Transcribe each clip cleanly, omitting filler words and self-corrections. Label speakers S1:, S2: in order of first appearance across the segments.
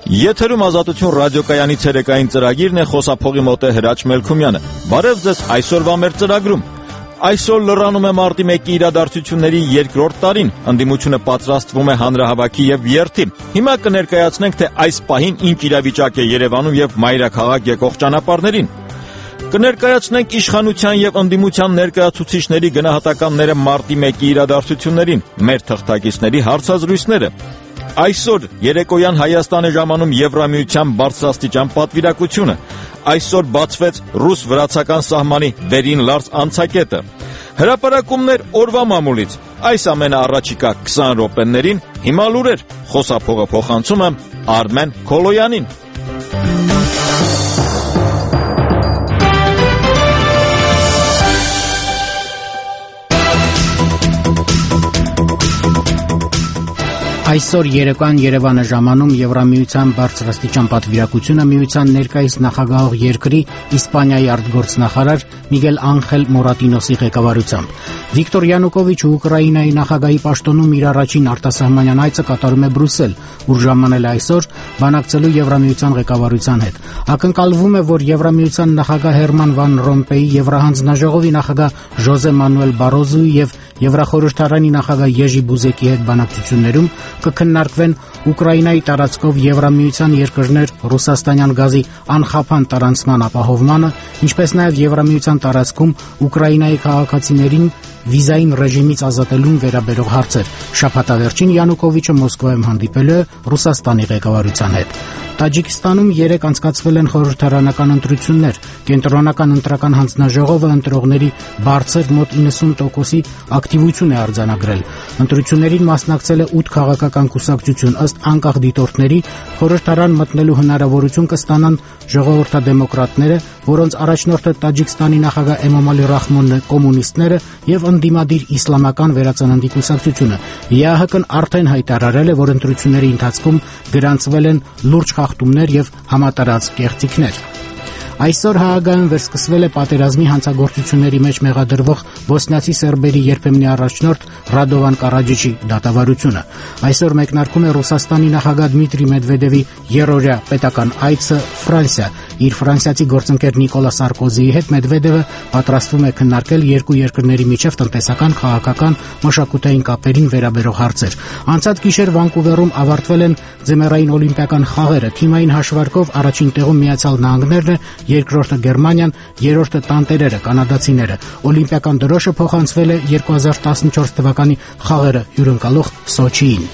S1: Եթերում Ազատություն ռադիոկայանի ցերեկային ծրագիրն է, խոսափողի մոտ է Հրաչ Մելքումյանը։ Բարև ձեզ այսօրվա մեր ծրագրում։ Այսօր լրանում է մարտի 1-ի իրադարձությունների երկրորդ տարին, ընդդիմությունը պատրաստվում է հանրահավաքի եւ երթի։ Հիմա կներկայացնենք, թե այս պահին ինչ իրավիճակ է Երևանում եւ մայրաքաղաք եկող ճանապարհներին։ Կներկայացնենք իշխանության եւ ընդդիմության ներկայացուցիչների գնահատականները մարտի 1-ի իրադարձություններին, մեր թղթակիցների հարցազրույցները։ Այսօր երեկոյան Հայաստան է ժամանում Եվրամիության բարձրաստիճան պատվիրակությունը։ Այսօր բացվեց ռուս-վրացական սահմանի վերին լարծ անցակետը։ Հրապարակումներ օրվա մամուլից։ Այս ամենը առաջիկա 20 րոպեներին հիմա լուրեր։ Խոսափողը փոխանցում եմ Արմեն Քոլոյանին։
S2: Այսօր երեկոյան Երևան է ժամանում Եվրամիության բարձրաստիճան պատվիրակությունը միության ներկայիս նախագահող երկրի Իսպանիայի արտգործնախարար Միգել Անխել Մորատինոսի ղեկավարությամբ։ Վիկտոր Յանուկովիչը Ուկրաինայի նախագահի պաշտոնում իր առաջին արտասահմանյան այցը կատարում է Բրյուսել, ուր ժամանել է այսօր բանակցելու Եվրամիության ղեկավարության հետ։ Ակնկալվում է, որ Եվրամիության նախագահ Հերման վան Ռոմպեյի, Եվրահանձնաժողովի նախագահ Ժոզե Մանուել Բարոզոյի եւ Եվրախորհրդարանի նախագահ Եժի Բուզեկի հետ բանակցություններում կքննարկվեն Ուկրաինայի տարածքով Եվրամիության երկրներ ռուսաստանյան գազի անխափան տարանցման ապահովմանը, ինչպես նաև Եվրամիության տարածքում Ուկրաինայի քաղաքացիներին վիզային ռեժիմից ազատելուն վերաբերող հարցեր։ Շաբաթավերջին Յանուկովիչը Մոսկվայում հանդիպել է Ռուսաստանի ղեկավարության հետ։ Տաջիկստանում երեկ անցկացվել են խորհրդարանական ընտրություններ։ Կենտրոնական ընտրական հանձնաժողովը ընտրողների բարձր մոտ 90%-ի ակտիվություն է արձանագրել։ Ընտրություններին մասնակցել է 8 քաղաքական կուսակցություն, ըստ անկախ դիտորդների խորհրդարան մտնելու հնարավորություն կստանան ժողովրդադեմոկրատները, որոնց առաջնորդը Տաջիկստանի նախագահ Էմոմալի Ռախմոնն է, կոմունիստները եւ ընդդիմադիր իսլամական վերածննդի կուսակցությունը։ ԵԱՀԿ-ն արդեն հայտարարել է, որ ընտրությունների ընթացքում գրանցվել են լուրջ խախտումներ եւ համատարած կեղծիքներ։ Այսօր Հաագայում վերսկսվել է պատերազմի հանցագործությունների մեջ մեղադրվող բոսնիացի սերբերի երբեմնի առաջնորդ Ռադովան Կարաջիչի դատավարությունը։ Այսօր մեկնարկում է Ռուսաստանի նախագահ Դմիտրի Մեդվեդևի երրորդյա պետական այցը Ֆրանսիա։ Իր ֆրանսիացի գործընկեր Նիկոլա Սարկոզիի հետ Մեդվեդևը պատրաստվում է քննարկել երկու երկրների միջև տնտեսական, քաղաքական, մշակութային կապերին վերաբերող հարցեր։ Անցած գիշեր Վանկուվերում ավարտվել են ձմեռային օլիմպիական խաղերը։ Թիմային հաշվարկով առաջին տեղում Միացյալ Նահանգներն է, երկրորդը Գերմանիան, երրորդը տանտերերը, կանադացիները։ Օլիմպիական դրոշը փոխանցվել է 2014 թվականի խաղերը հյուրընկալող Սոչիին։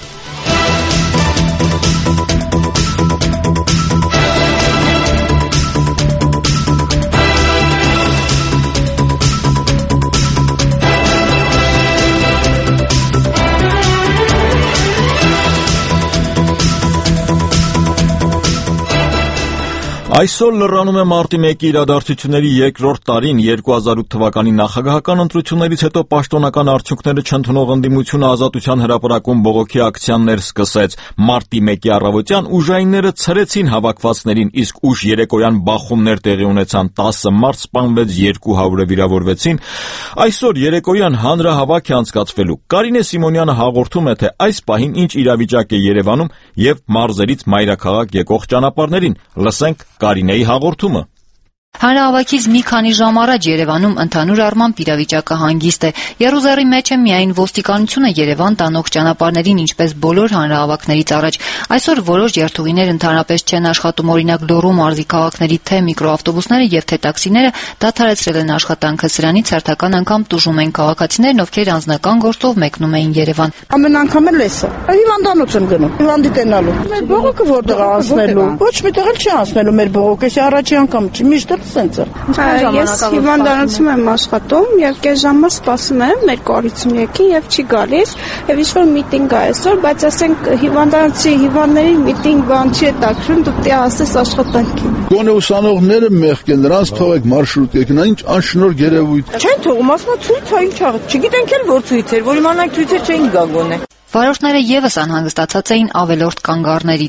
S1: Այսօր լրանում է մարտի 1-ի իրադարձությունների երկրորդ տարին 2008 թվականի նախագահական ընտրություններից հետո պաշտոնական արդյունքները չընդունող ընդդիմությունը Ազատության հրապարակում բողոքի ակցիաներ սկսեց։ Մարտի 1-ի առավոտյան ուժայինները ցրեցին հավաքվածներին, իսկ ուշ երեկոյան բախումներ տեղի ունեցան, 10 մարդ սպանվեց, 200-ը վիրավորվեցին։ Այսօր երեկոյան հանրահավաք է անցկացվելու։ Կարինե Սիմոնյանը հաղորդում է, թե այս պահին ինչ իրավիճակ է Երևանում եւ մարզերից մայրաքաղաք եկող ճանապարհներին։ Լսենք Կարինեի հաղորդումը։
S3: Հանրահավաքից մի քանի ժամ առաջ Երևանում ընդհանուր առմամբ իրավիճակը հանգիստ է։ Եռուզեռի մեջ է միայն ոստիկանությունը Երևան տանող ճանապարհներին, ինչպես բոլոր հանրահավաքներից առաջ։ Այսօր որոշ երթուղիներ ընդհանրապես չեն աշխատում, օրինակ Լոռու մարզի քաղաքների թե միկրոավտոբուսները եւ թե տաքսիները դադարեցրել են աշխատանքը։ Սրանից հերթական անգամ տուժում են քաղաքացիներն, ովքեր անձնական գործով մեկնում էին Երևան։
S4: Ամեն անգամ էլ էս է։ Հիվանդանոց եմ գնում, հիվանդի տենալու։ Մեր բողոքը որտեղ անցնելու։ Ոչ միտեղ էլ չի անցնելու մեր բողոքը, էսի առաջի անգամ չի, միշտ
S5: Ես հիվանդանոցում եմ աշխատում եւ կես ժամը սպասում եմ մեր կոալիցիոներին եւ չի գալիս եւ ինչ-որ միտինգ է այսօր, բայց ասենք հիվանդանոցի հիվանդների միտինգ բան չի տակրում, դու պետք է ասես աշխատանքի։
S6: Գոնե ուսանողները մեղք են, նրանց թողեք մարշրուտ եկնա, ինչ անշնոր գերեվույթ։
S4: Չեն թողում, ասում ցույց է, ինչ ա, չգիտենք էլ որ ցույց էր, որ իմանանք ցույցեր չէին գա գոնե։
S3: Վարորդները եւս անհանգստացած էին ավելորդ կանգառներից։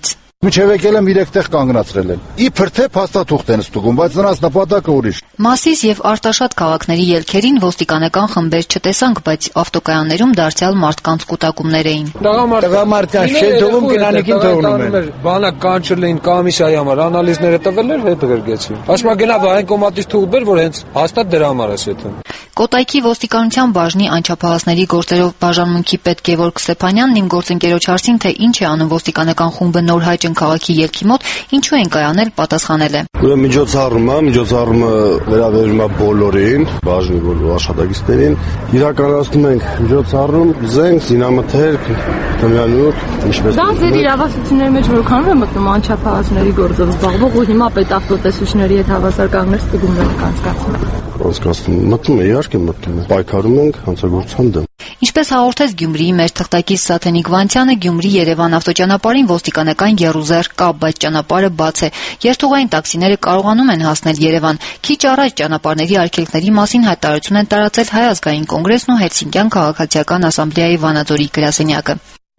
S6: Միջև եկել եմ 3 տեղ կանգնացրել են։ Իբր թե փաստաթուղթ են ստուգում, բայց նրանց նպատակը ուրիշ։
S3: Մասիս եւ Արտաշատ քաղաքների ելքերին ոստիկանական խմբեր չտեսանք, բայց ավտոկայաններում դարձյալ մարդկանց կուտակումներ էին։
S7: Տղամարդկանց չէ թողում, կենանեկին թողնում են։ Բանակ կանչել էին կոմիսիայի համար, անալիզները տվել էր, հետ գրգեցին։ Ասма գնա վայնկոմատից թուղթ բեր, որ հենց հաստատ դրա համար է սեթում։
S3: Կոտայքի ոստիկանության բաժնի անչափահասների գործերով բաժանմունքի պետ Գևորգ Ստեփանյանն իմ գործընկերոջ հարցին, թե ինչ է անում ոստիկանական խումբը Նոր Հայջն քաղաքի ելքի մոտ, ինչու են կայանել, պատասխանել է։
S8: Ուրեմն միջոցառումը վերաբերում է բոլորին, բաժնի բոլոր աշխատակիցներին։ Իրականացնում ենք միջոցառում, զենք, զինամթերք, թմրանյութ, ինչպես։
S9: Դա ձեր իրավասությունների մեջ որքան է մտնում անչափահասների գործով զբաղվող ու հիմա պետավտոտեսուչների հետ հավասար կանգնած ստուգումներ կանցկացնում։
S8: Մտնում է, իհարկե մտնում է։ Պայքարում ենք հանցագործության դեմ։
S3: Ինչպես հաղորդեց Գյումրիի մեր թղթակից Սաթենիկ Վանցյանը, Գյումրի-Երևան ավտոճանապարհին ոստիկանական եռուզեռ կա, բայց ճանապարհը բաց է։ Երթուղային տաքսիները կարողանում են հասնել Երևան։ Քիչ առաջ ճանապարհների արգելքների մասին հայտարարություն են տարածել Հայ ազգային կոնգրեսն ու Հելսինկյան քաղաքացիական ասամբլեայի Վանաձորի գրասենյակը։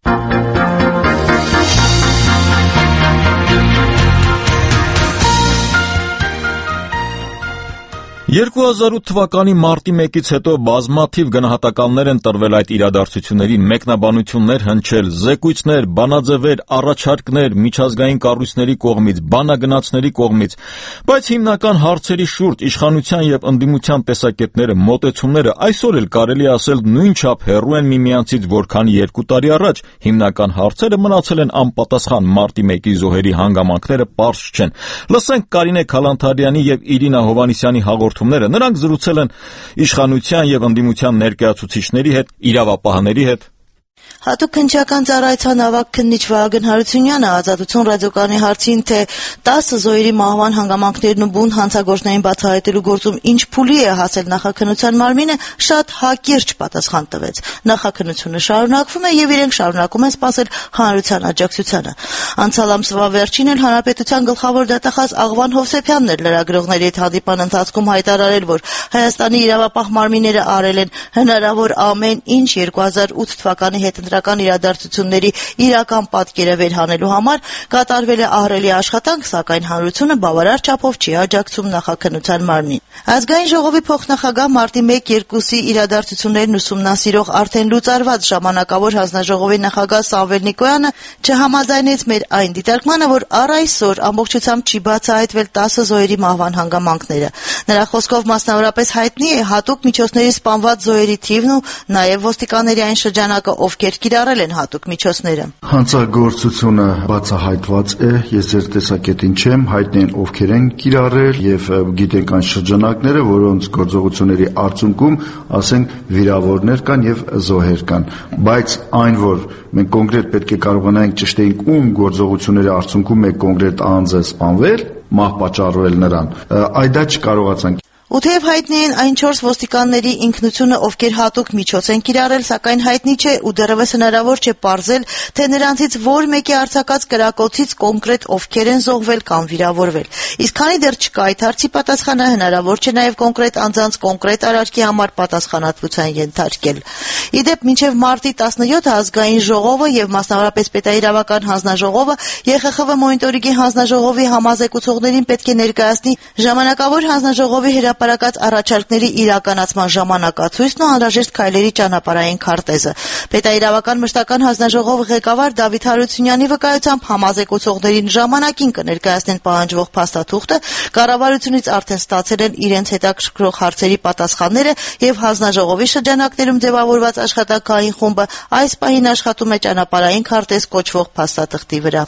S1: 2008 թվականի մարտի 1-ից հետո բազմաթիվ գնահատականներ են տրվել այդ իրադարձություններին, մեկնաբանություններ հնչել, զեկույցներ, բանաձևեր, առաջարկներ միջազգային կառույցների կողմից, բանագնացների կողմից, բայց հիմնական հարցերի շուրջ իշխանության եւ ընդդիմության տեսակետները, մոտեցումները այսօր էլ կարելի ասել նույնչափ հեռու են միմյանցից, որքան 2 տարի առաջ։ Հիմնական հարցերը մնացել են անպատասխան, մարտի 1-ի զոհերի հանգամանքները պարզ չեն։ Լսենք Կարինե Քալանթարյանի եւ Իրինա Հովանիսյանի հաղորդումները։ Նրանք զրուցել են իշխանության եւ ընդդիմության ներկայացուցիչների հետ, իրավապահների հետ։
S10: Հատուկ քննչական ծառայության ավագ քննիչ Վահագն Հարությունյանը Ազատություն ռադիոկայանի հարցին, թե 10 զոհերի մահվան հանգամանքներն ու բուն հանցագործներին բացահայտելու գործում ինչ փուլի է հասել նախաքննության մարմինը, շատ հակիրճ պատասխան տվեց։ Նախաքննությունը շարունակվում է եւ իրենք շարունակում են սպասել հանրության աջակցությանը։ Անցյալ ամսվա վերջին էլ Հանրապետության գլխավոր դատախազ Աղվան Հովսեփյանն էր լրագրողների հետ հանդիպան ընթացքում հայտարարել, որ Հայաստանի իրավապահ մարմինները արել են հնարավոր ամեն ինչ 2008 թվականի հետընտրական իրադարձությունների իրական պատկերը վերհանելու համար կատարվել է ահռելի աշխատանք, սակայն հանրությունը բավարար չափով չի աջակցում նախաքննության մարմնին։ Ազգային ժողովի փոխնախագահ մարտի 1-2-ի իրադարձություններն ուսումնասիրող արդեն լուծարված ժամանակավոր հանձնաժողովի նախագահ Սամվել Նիկոյանը չհամաձայնեց մեր այն դիտարկմանը, որ առ այսօր ամբողջությամբ չի բացահայտվել 10 զոհերի մահվան հանգամանքները։ Նրա խոսքով մասնավորապես հայտնի է հատուկ միջոցների սպանված զոհերի թիվն ու նաև ոստիկանների այն շրջանակը, ովքեր կիրառել են հատուկ միջոցները։
S11: Հանցագործությունը բացահայտված է, ես ձեր տեսակետին չեմ, հայտնի են ովքեր են կիրառել եւ գիտենք այն շրջանակները, որոնց գործողությունների արդյունքում, ասենք, վիրավորներ կան եւ զոհեր կան, բայց այն, որ մենք կոնկրետ պետք է կարողանանք ճշտենք ում գործողությունների արդյունքում է կոնկրետ անձը սպանվել, մահ պատճառվել նրան, այդ դա չկարողացանք։
S10: Ու թեև հայտնի են այն 4 ոստիկանների ինքնությունը, ովքեր հատուկ միջոց են կիրառել, սակայն հայտնի չէ ու դեռևս հնարավոր չէ պարզել, թե նրանցից որ մեկի արձակած կրակոցից կոնկրետ ովքեր են զոհվել կամ վիրավորվել։ Իսկ քանի դեռ չկա այդ հարցի պատասխանը, հնարավոր չէ նաև կոնկրետ անձանց կոնկրետ արարքի համար պատասխանատվության ենթարկել։ Իդեպ մինչև մարտի 17-ը ազգային ժողովը եւ մասնավորապես պետաիրավական հանձնաժողովը ԵԽԽՎ մոնիտորինգի հանձնաժողովի համազեկուցողներին պետք է ներկայացնի ժամանակավոր հանձնաժողովի հրապարակած առաջարկների իրականացման ժամանակացույցն ու անհրաժեշտ քայլերի ճանապարհային քարտեզը։ Պետաիրավական մշտական հանձնաժողովի ղեկավար Դավիթ Հարությունյանի վկայությամբ համազեկուցողներին ժամանակին կներկայացնեն պահանջվող փաստաթուղթը, կառավարությունից արդեն ստացել են իրենց հետաքրքրող հարցերի պատասխանները եւ հանձնաժողովի շրջանակներում ձևավորված աշխատանքային խումբը այս պահին աշխատում է ճանապարհային քարտեզ կոչվող փաստաթղթի վրա։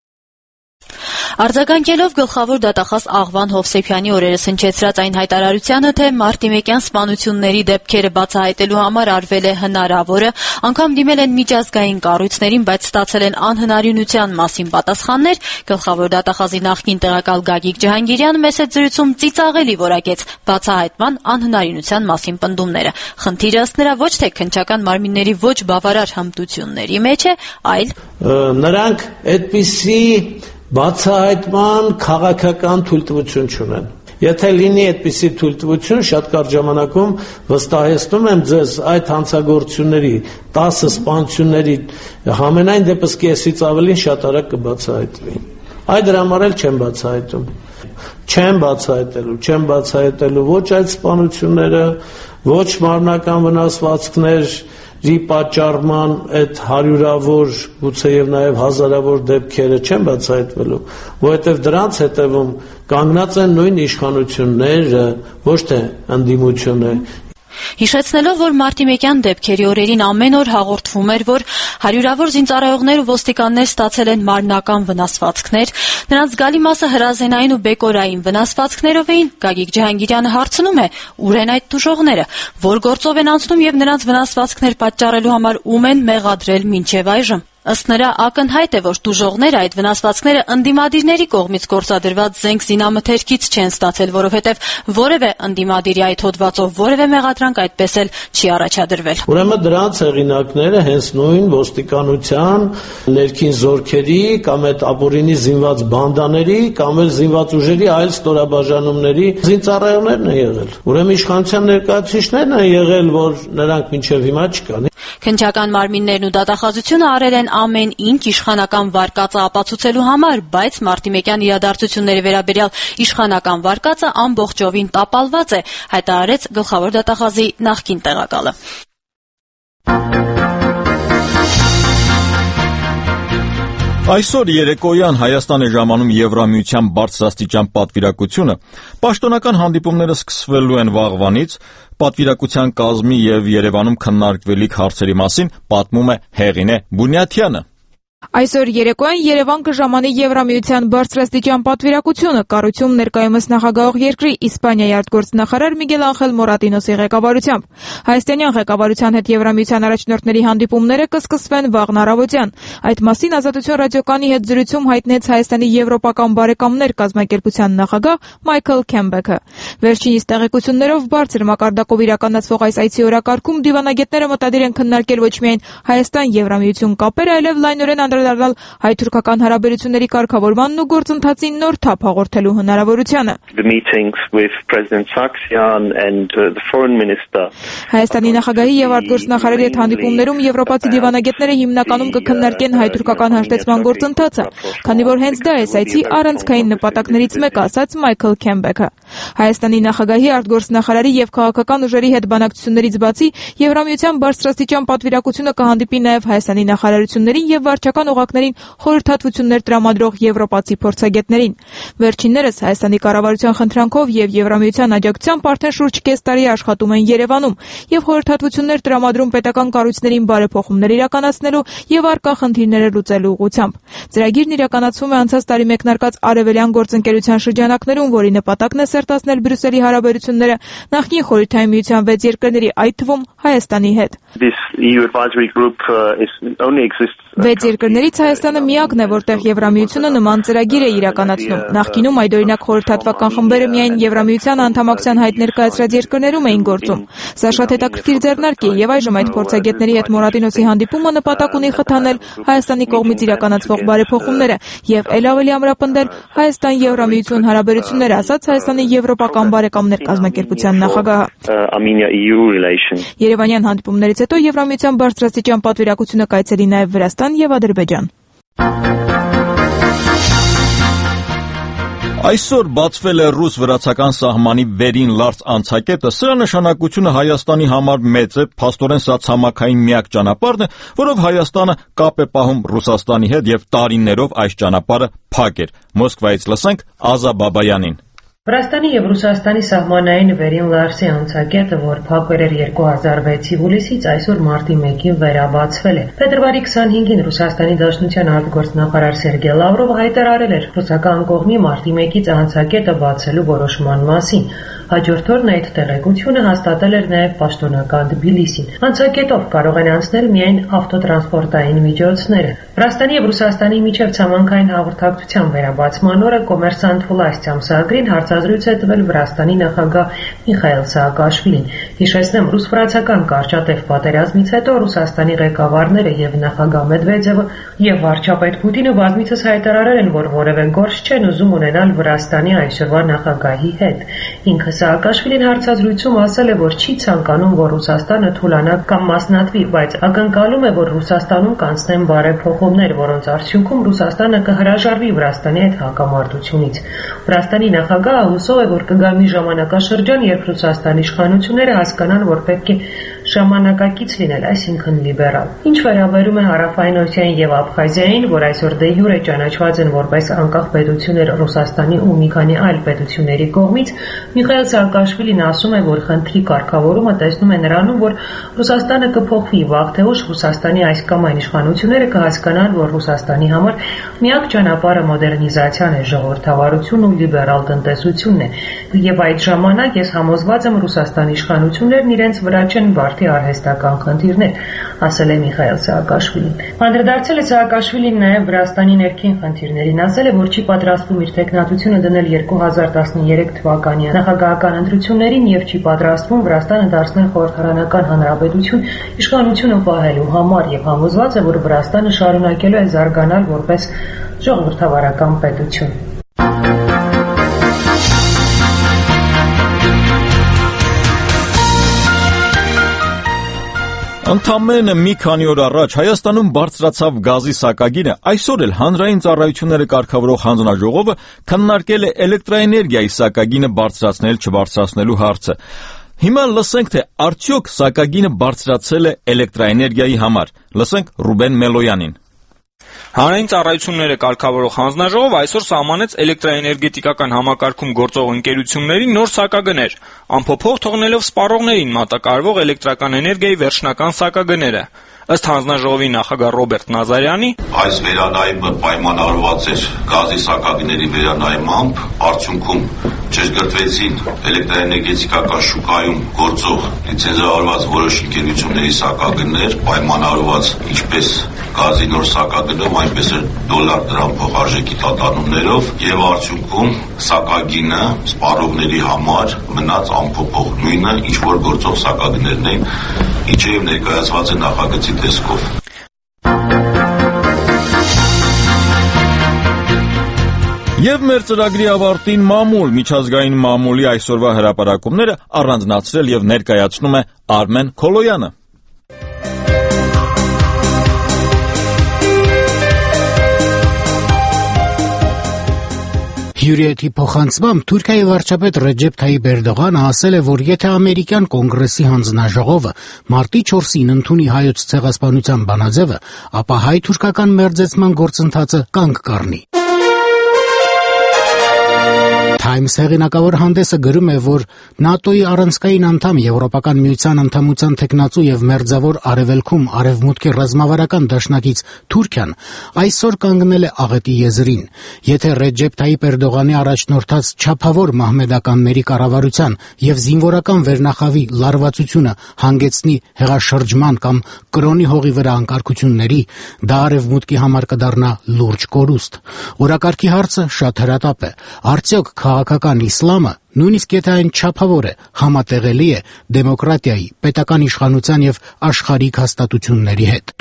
S9: Արձագանքելով գլխավոր դատախազ Աղվան Հովսեփյանի օրերս հնչեցրած այն հայտարարությանը, թե մարտի 1-յան սպանությունների դեպքերը բացահայտելու համար արվել է հնարավորը, անգամ դիմել են միջազգային կառույցներին, բայց ստացել են անհնարինության մասին պատասխաններ, գլխավոր դատախազի նախկին տեղակալ Գագիկ Ջհանգիրյանը մեծ զրույցում ծիծաղելի որակեց բացահայտման անհնարինության մասին պնդումները։ Խնդիրը ըստ նրա ոչ թե քննչական մարմինների ոչ բավարար հմտությունների մեջ է, այլ
S12: նրանք այդպիսի բացահայտման քաղաքական թույլտվություն չունեն։ Եթե լինի այդպիսի թույլտվություն, շատ կարճ ժամանակում վստահեցնում եմ ձեզ այդ հանցագործությունների 10 սպանությունների համենայն դեպս կեսից ավելին շատ արագ կբացահայտվի։ Այդ դրա համար էլ չեմ բացահայտում։ Չեմ բացահայտելու ոչ այդ սպանությունները, ոչ մարմնական վնասվածքների պատճառման այդ հարյուրավոր, գուցեև նաև հազարավոր դեպքերը չեմ բացահայտվելու, որովհետև դրանց հետևում կանգնած են նույն իշխանությունները, ոչ թե ընդդիմությունը։
S9: Հիշեցնելով, որ մարտիմեկյան դեպքերի օրերին ամեն օր հաղորդվում էր, որ հարյուրավոր զինծառայողներ ու ոստիկաններ ստացել են մարմնական վնասվածքներ, նրանց զգալի մասը հրազենային ու բեկորային վնասվածքներով էին, Գագիկ Ջհանգիրյանը հարցնում է, ուր են այդ տուժողները, որ գործով են անցնում եւ նրանց վնասվածքներ պատճառելու համար ում են մեղադրել մինչեւ այժմ։ Ըստ նրա ակնհայտ է, որ տուժողները այդ վնասվածքները ընդդիմադիրների կողմից գործադրված զենք զինամթերքից չեն ստացել, որովհետև որևէ ընդդիմադիրի այդ հոդվածով որևէ մեղադրանք այդպես էլ չի առաջադրվել։
S12: Ուրեմն դրանց հեղինակները հենց նույն ոստիկանության, ներքին զորքերի կամ այդ ապօրինի զինված բանդաների կամ էլ զինված ուժերի այլ ստորաբաժանումների զինծառայողներն են եղել։ Ուրեմն իշխանության ներկայացուցիչներն են եղել, որ նրանք մինչև հիմա չկան։
S9: Քննչական մարմիններն ու դատախազությունը արել են ամեն ինչ իշխանական վարկածը ապացուցելու համար, բայց մարտիմեկյան իրադարձությունների վերաբերյալ իշխանական վարկածը ամբողջովին տապալված է, հայտարարեց գլխավոր դատախազի նախկին տեղակալը։
S1: Այսօր երեկոյան Հայաստանի ժամանում Եվրամիության բարձրաստիճան պատվիրակությունը պաշտոնական հանդիպումները սկսվելու են վաղվանից, պատվիրակության կազմի եւ Երևանում քննարկվելիք հարցերի մասին պատմում է Հեղինե Բունյաթյանը։
S13: Այսօր երեկոյան Երևան կժամանի Եվրամիության բարձրաստիճան պատվիրակությունը, կառույցում ներկայումս նախագահող երկրի Իսպանիայի արտգործնախարար Միգել Անխել Մորատինոսի ղեկավարությամբ։ Հայաստանյան ղեկավարության հետ Եվրամիության առաջնորդների հանդիպումները կսկսվեն վաղն առավոտյան։ Այդ մասին Ազատություն ռադիոկայանի հետ զրույցում հայտնեց Հայաստանի եվրոպական բարեկամներ կազմակերպության նախագահ Մայքլ Քեմբեքը։ Վերջինիս տեղեկություններով բարձր մակարդակով իրականացվող այս այցի օրակարգում դիվանագետները մտադիր են քննարկել ոչ միայն Հայաստան-Եվրամիություն կապերը, այլև լայնորեն անդրադառնալ հայ-թուրքական հարաբերությունների կարգավորմանն ու գործընթացին նոր թափ հաղորդելու հնարավորությանը։ Հայաստանի նախագահի եւ արտգործնախարարի հետ հանդիպումներում եվրոպացի դիվանագետները հիմնականում կքննարկեն հայ-թուրքական հաշտեցման գործընթացը, քանի որ հենց դա է այցի առանցքային նպատակներից մեկը, ասաց Մայքլ Քեմբեքը։ Հայաստանի նախագահի արտգործնախարարի եւ քաղաքական ուժերի հետ բանակցություններից բացի Եվրամիության բարձրաստիճան պատվիրակությունը կհանդիպի նաեւ Հայաստանի նախարարություններին եւ վարչական օղակներին խորհրդատվություններ տրամադրող եվրոպացի փորձագետներին։ Վերջիններս Հայաստանի կառավարության խնդրանքով եւ Եվրամիության աջակցությամբ արդեն շուրջ կես տարի աշխատում են Երևանում եւ խորհրդատվություններ տրամադրում պետական կառույցներին բարեփոխումներ իրականացնելու եւ առկա խնդիրները լուծելու ուղղությամբ։ Ծրագիրն իրականացվում է անցած տարի մեկնարկած արևելյան գործընկերության շրջանակներում, որի նպատակն է սերտացնել Բրյուսելի հարաբերությունները նախկին Խորհրդային Միության 6 երկրների, այդ թվում Հայաստանի հետ։ 6 երկրներից Հայաստանը միակն է, որտեղ Եվրամիությունը նման ծրագիր է իրականացնում։ Նախկինում այդ օրինակ խորհրդատվական խմբերը միայն Եվրամիության անդամակցության հայտ ներկայացրած երկրներում էին գործում։ Սա շատ հետաքրքիր ձեռնարկ է եւ այժմ այդ փորձագետների հետ Մորատինոսի հանդիպումը նպատակ ունի խթանել Հայաստանի կողմից իրականացվող բարեփոխումները եւ ել ավելի ամրապնդել Հայաստան-Եվրամիություն հարաբերությունները, ասաց Հայաստանի եվրոպական բարեկամներ կազմակերպության նախագահը։ Երևանյան հանդիպումներից հետո Եվրամիության բարձրաստիճան պատվիրակությունը կայցելի նաեւ Վրաստան եւ Ադրբեջան։
S1: Այսօր բացվել է ռուս-վրացական սահմանի վերին լարծ անցակետը, սրա նշանակությունը Հայաստանի համար մեծ է, փաստորեն սա ցամաքային միակ ճանապարհն է, որով Հայաստանը կապ է պահում Ռուսաստանի հետ եւ տարիներով այս ճանապարհը փակ էր։ Մոսկվայից լսենք Ազա Բաբայանին։
S14: Վրաստանի եւ Ռուսաստանի սահմանային վերին լարսի անցակետը, որ փակվել էր 2006-ի հուլիսից, այսօր մարտի 1-ին վերաբացվել է։ Փետրվարի 25-ին Ռուսաստանի Դաշնության արտգործնախարար Սերգեյ Լավրովը հայտարարել էր ռուսական կողմի մարտի 1-ից անցակետը բացելու որոշման մասին։ Հաջորդ օրն այդ տեղեկությունը հաստատել էր նաև պաշտոնական Թբիլիսին։ Անցակետով կարող են անցնել միայն ավտոտրանսպորտային միջոցները։ Վրաստանի եւ Ռուսաստանի միջև ցամաքային հաղորդակցության վերաբացման օրը կոմերսանտ Վլաստի ամսագրին հարցազրույց է տվել Վրաստանի նախագահ Միխայել Սաակաշվիլին։ Հիշեցնեմ, ռուս-ֆրանսիական կարճատև պատերազմից հետո Ռուսաստանի ղեկավարները եւ նախագահ Մեդվեդևը եւ վարչապետ Պուտինը բազմիցս հայտարարել են, որ որևէ գործ չեն ուզում ունենալ Վրաստանի այսօրվա նախագահի հետ։ Ինքը Սաակաշվիլին հարցազրույցում ասել է, որ չի ցանկանում, որ Ռուսաստանը թուլանա կամ մասնատվի, բայց ակնկալում է, որ Ռուսաստանում կանցնեն բարեփոխումներ, որոնց արդյունքում Ռուսաստանը կհրաժարվի Վրաստանի հետ հակամարտությունից։ Վրաստանի նախագահը հուսով է, որ կգա մի ժամանակաշրջան, երբ Ռուսաստանի իշխանությունները հասկանան, որ պետք է ժամանակակից լինել, այսինքն լիբերալ։ Ինչ վերաբերում է Հարավային Օսիային եւ Աբխազիային, որ այսօր դե յուրե ճանաչված են որպես անկախ պետություններ Ռուսաստանի ու մի քանի այլ պետությունների կողմից, Միխայիլ Սաակաշվիլին ասում է, որ խնդրի կարգավորումը տեսնում է նրանում, որ Ռուսաստանը կփոխվի վաղ թե ուշ Ռուսաստանի այս կամ այն իշխանությունները կհասկանան, որ Ռուսաստանի համար միակ ճանապարհը մոդեռնիզացիան է, ժողովրդավարությունն ու լիբերալ տնտեսությունն է, եւ այդ ժամանակ ես համոզված եմ Ռուսաստանի իշխանություններն իրենց վրա չեն բարդի արհեստական խնդիրներ, ասել է Միխայիլ Սաակաշվիլին։ Անդրադարձել է Սաակաշվիլին նաև Վրաստանի ներքին խնդիրներին, ասել է, որ չի պատրաստվում իր տեխնատությունը դնել 2013 թվականի նախագահական ընտրություններին եւ չի պատրաստվում Վրաստանը դարձնել խորհրդարանական հանրապետություն իշխանությունը պահելու համար եւ համոզված է, որ Վրաստանը շարունակելու է զարգանալ որպես ժողովրդավարական պետություն։
S1: Ընդամենը մի քանի օր առաջ Հայաստանում բարձրացավ գազի սակագինը, այսօր էլ հանրային ծառայությունները կարգավորող հանձնաժողովը քննարկել է էլեկտրաէներգիայի սակագինը բարձրացնել չբարձրացնելու հարցը։ Հիմա լսենք, թե արդյոք սակագինը բարձրացել է էլեկտրաէներգիայի համար։ Լսենք Ռուբեն Մելոյանին։
S15: Հանրային ծառայությունները կարգավորող հանձնաժողովը այսօր սահմանեց էլեկտրաէներգետիկական համակարգում գործող ընկերություններին նոր սակագներ, անփոփոխ թողնելով սպառողներին մատակարարվող էլեկտրական էներգիայի վերջնական սակագները։ Ըստ հանձնաժողովի նախագահ Ռոբերտ Նազարյանի,
S16: այս վերանայումը պայմանավորված էր գազի սակագների վերանայմամբ, արդյունքում չգրտվեցին էլեկտրաէներգետիկական շուկայում գործող լիցենզավորված որոշ ընկերությունների սակագներ, պայմանավորված ինչպես գազի նոր սակագնով, այնպես էլ դոլար-դրամ փոխարժեքի տատանումներով եւ արդյունքում սակագինը սպառողների համար մնաց անփոփոխ նույնը, ինչ որ գործող սակագներն էին, ինչը ներկայացված է նախագծի տեսքով։
S1: Եվ մեր ծրագրի ավարտին մամուլ, միջազգային մամուլի այսօրվա հրապարակումները առանձնացրել եւ ներկայացնում է Արմեն Քոլոյանը։
S2: Հյուրիեթի փոխանցմամբ Թուրքիայի վարչապետ Ռեջեփ Թայիպ Էրդողանը ասել է, որ եթե ամերիկյան կոնգրեսի հանձնաժողովը մարտի 4-ին ընդունի հայոց ցեղասպանության բանաձևը, ապա հայ-թուրքական մերձեցման գործընթացը կանգ կառնի։ Times հեղինակավոր հանդեսը գրում է, որ ՆԱՏՕ-ի առանցքային անդամ Եվրոպական միության անդամության թեկնածու եւ մերձավոր արևելքում արևմուտքի ռազմավարական դաշնակից Թուրքիան այսօր կանգնել է աղետի եզրին։ Եթե Ռեջեփ Թայիպ Էրդողանի առաջնորդած չափավոր մահմեդականների կառավարության եւ զինվորական վերնախավի լարվածությունը հանգեցնի հեղաշրջման կամ կրոնի հողի վրա անկարգությունների, դա արևմուտքի համար կդառնա լուրջ կորուստ։ Օրակարգի հարցը շատ հրատապ է։ Արդյոք քաղաքական իսլամը, նույնիսկ եթե այն չափավոր է, համատեղելի է դեմոկրատիայի, պետական իշխանության եւ աշխարհիկ հաստատությունների հետ։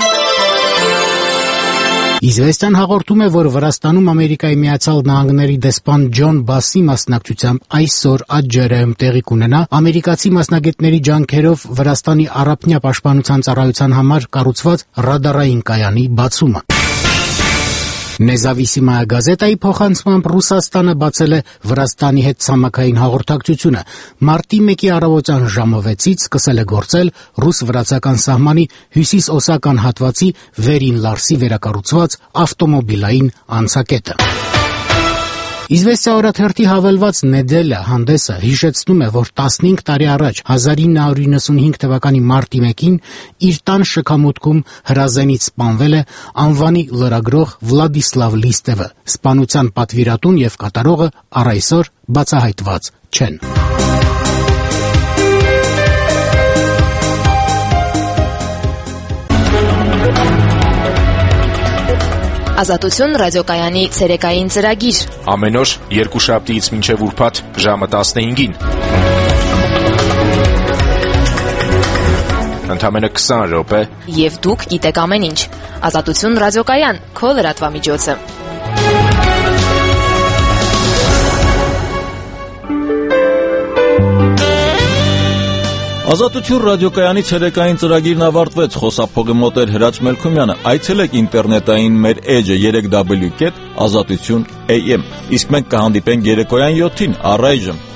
S2: Իզվեստիան հաղորդում է, որ Վրաստանում Ամերիկայի Միացյալ Նահանգների դեսպան Ջոն Բասի մասնակցությամբ այսօր Աջերայում տեղի կունենա ամերիկացի մասնագետների ջանքերով Վրաստանի առափնյա պաշտպանության ծառայության համար կառուցված ռադարային կայանի բացումը։ Նեզավիսիմայա գազետայի փոխանցմամբ Ռուսաստանը բացել է Վրաստանի հետ ցամաքային հաղորդակցությունը։ Մարտի 1-ի առավոտյան ժամը 6-ից սկսել է գործել ռուս-վրացական սահմանի հյուսիս-օսական հատվածի վերին Լարսի վերակառուցված ավտոմոբիլային անցակետը։ Իզվեստիա օրաթերթի հավելված Նեդելա հանդեսը հիշեցնում է, որ 15 տարի առաջ 1995 թվականի մարտի 1-ին իր տան շքամուտքում հրազենից սպանվել է անվանի լրագրող Վլադիսլավ Լիստևը։ Սպանության պատվիրատուն եւ կատարողը առ այսօր բացահայտված չեն։
S17: Ազատություն ռադիոկայանի ցերեկային ծրագիր։
S15: Ամեն օր երկուշաբթիից մինչև ուրբաթ ժամը 15-ին։
S18: Ընդամենը 20 րոպե։
S17: Եվ դուք գիտեք ամեն ինչ։ Ազատություն ռադիոկայան, քո լրատվամիջոցը։
S1: Ազատություն ռադիոկայանի ցերեկային ծրագիրն ավարտվեց։ Խոսափողի մոտ էր Հրաչ Մելքումյանը։ Այցելեք ինտերնետային մեր էջը 3w.azatutun.am։ Իսկ մենք կհանդիպենք երեկոյան 7-ին առայժմ